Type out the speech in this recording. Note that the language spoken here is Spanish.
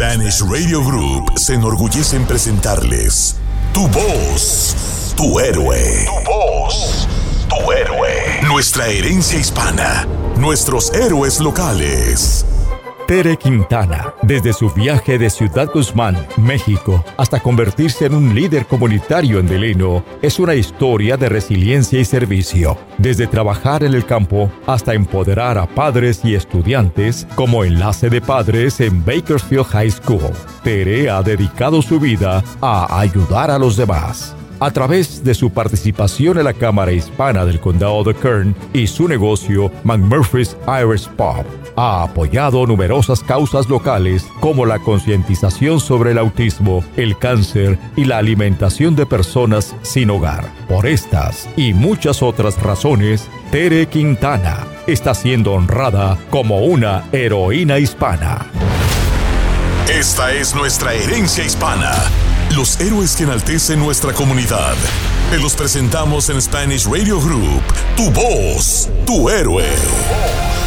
Spanish Radio Group se enorgullece en presentarles Tu Voz, Tu Héroe. Tu Voz, Tu Héroe. Nuestra herencia hispana, nuestros héroes locales. Tere Quintana, desde su viaje de Ciudad Guzmán, México, hasta convertirse en un líder comunitario en Delano, es una historia de resiliencia y servicio. Desde trabajar en el campo hasta empoderar a padres y estudiantes como enlace de padres en Bakersfield High School, Tere ha dedicado su vida a ayudar a los demás. A través de su participación en la Cámara Hispana del Condado de Kern y su negocio McMurphy's Irish Pub, ha apoyado numerosas causas locales como la concientización sobre el autismo, el cáncer y la alimentación de personas sin hogar. Por estas y muchas otras razones, Tere Quintana está siendo honrada como una heroína hispana. Esta es nuestra herencia hispana. Los héroes que enaltecen nuestra comunidad. Te los presentamos en Spanish Radio Group. Tu Voz, Tu Héroe.